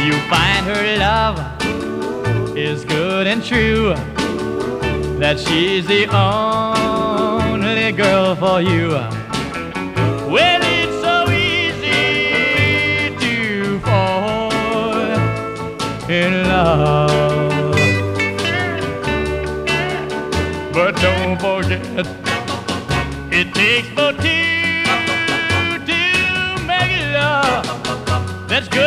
You find her love is good and true, that she's the only girl for you. Well, it's so easy to fall in love, but don't forget, it takes for two to make love. That's good.